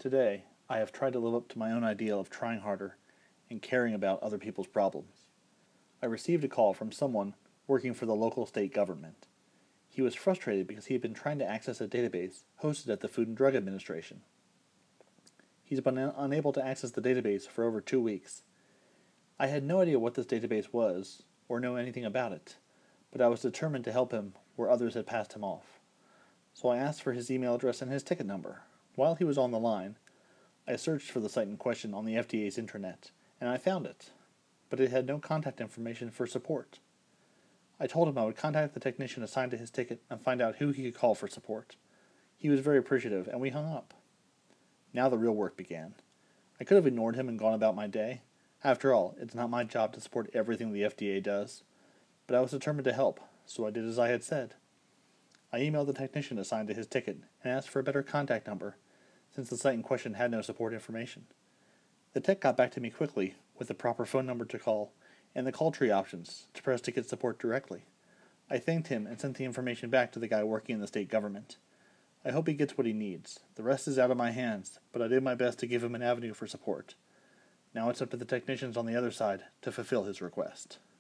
Today, I have tried to live up to my own ideal of trying harder and caring about other people's problems. I received a call from someone working for the local state government. He was frustrated because he had been trying to access a database hosted at the Food and Drug Administration. He's been unable to access the database for over 2 weeks. I had no idea what this database was or know anything about it, but I was determined to help him where others had passed him off. So I asked for his email address and his ticket number. While he was on the line, I searched for the site in question on the FDA's intranet, and I found it, but it had no contact information for support. I told him I would contact the technician assigned to his ticket and find out who he could call for support. He was very appreciative, and we hung up. Now the real work began. I could have ignored him and gone about my day. After all, it's not my job to support everything the FDA does. But I was determined to help, so I did as I had said. I emailed the technician assigned to his ticket and asked for a better contact number, since the site in question had no support information. The tech got back to me quickly with the proper phone number to call and the call tree options to press to get support directly. I thanked him and sent the information back to the guy working in the state government. I hope he gets what he needs. The rest is out of my hands, but I did my best to give him an avenue for support. Now it's up to the technicians on the other side to fulfill his request.